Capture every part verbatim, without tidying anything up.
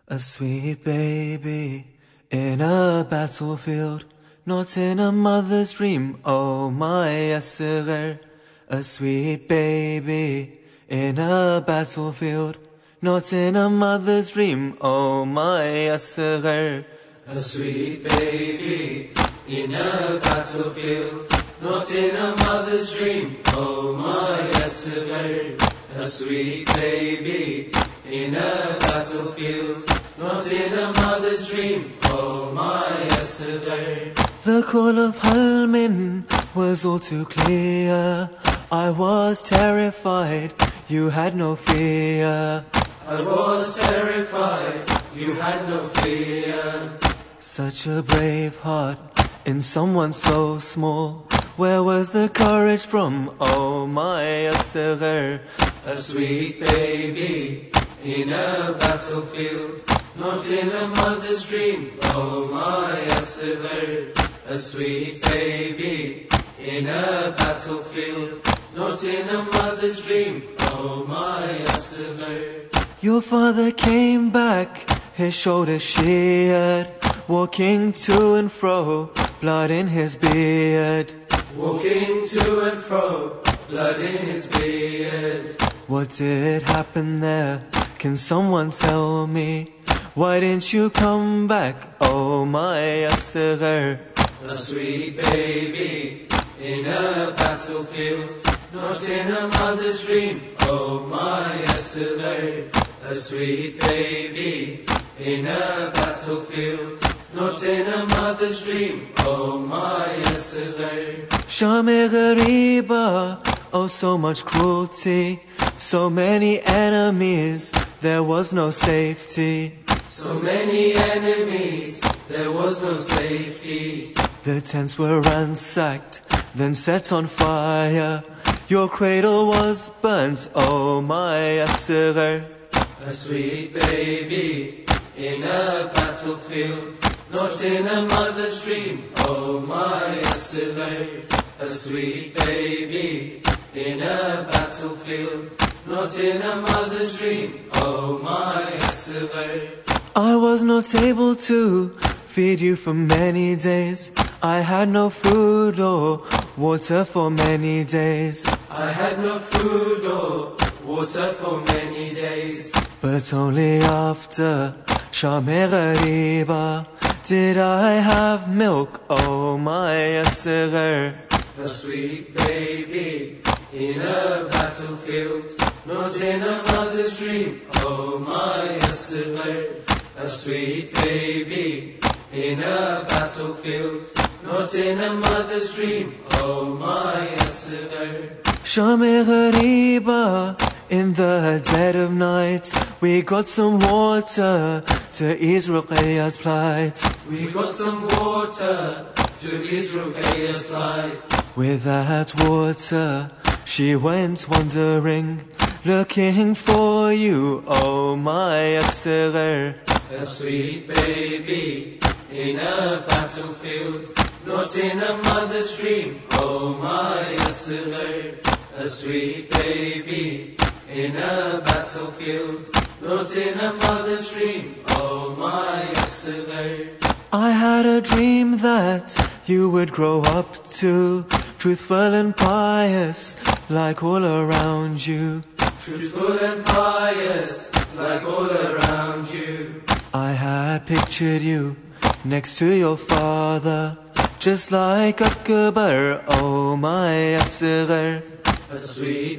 A sweet baby in a battlefield, not in a mother's dream, oh my asghar. A sweet baby in a battlefield, not in a mother's dream, oh my asghar. A sweet baby in a battlefield, not in a mother's dream, oh my asghar. A sweet baby in a battlefield, not in a mother's dream, oh my asghar. The call of Halmin was all too clear. I was terrified, you had no fear. I was terrified, you had no fear. Such a brave heart in someone so small. Where was the courage from, oh my asghar? A sweet baby in a battlefield, not in a mother's dream, oh my asghar. A sweet baby in a battlefield, not in a mother's dream, oh my asghar. Your father came back, his shoulders sheared, walking to and fro, blood in his beard. Walking to and fro, blood in his beard. What did happen there? Can someone tell me? Why didn't you come back, oh my asghar? A sweet baby in a battlefield, not in a mother's dream, oh my asghar. A sweet baby in a battlefield, not in a mother's dream, oh my asghar. Sham-e Ghariba, oh so much cruelty, so many enemies, there was no safety. So many enemies, there was no safety. The tents were ransacked, then set on fire. Your cradle was burnt, oh my asghar. A sweet baby in a battlefield, not in a mother's dream, oh my asghar. A sweet baby in a battlefield, not in a mother's dream, oh my asghar. I was not able to feed you for many days. I had no food or water for many days. I had no food or water for many days. But only after Sham-e Ghariba did I have milk, oh my asghar. A sweet baby in a battlefield, not in a mother's dream, oh my asghar. A sweet baby in a battlefield, not in a mother's dream, oh my asghar. Sham-e Ghariba, in the dead of night, we got some water to ease Ruqayya's plight. We got some water to ease Ruqayya's plight. With that water, she went wandering, looking for you, oh my asghar. A sweet baby in a battlefield, not in a mother's dream, oh my asghar. A sweet baby in a battlefield, not in a mother's dream, oh my asghar. I had a dream that you would grow up to, truthful and pious, like all around you. Truthful and pious, like all around you. I had pictured you next to your father, just like Akbar, oh my asghar. A sweet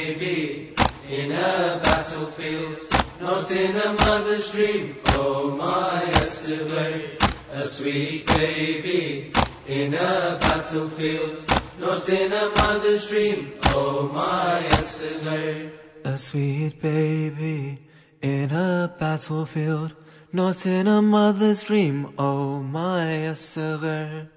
baby in a battlefield, not in a mother's dream, oh my asghar. A sweet baby in a battlefield, not in a mother's dream, oh my asghar. A sweet baby in a battlefield, not in a mother's dream, oh my asghar.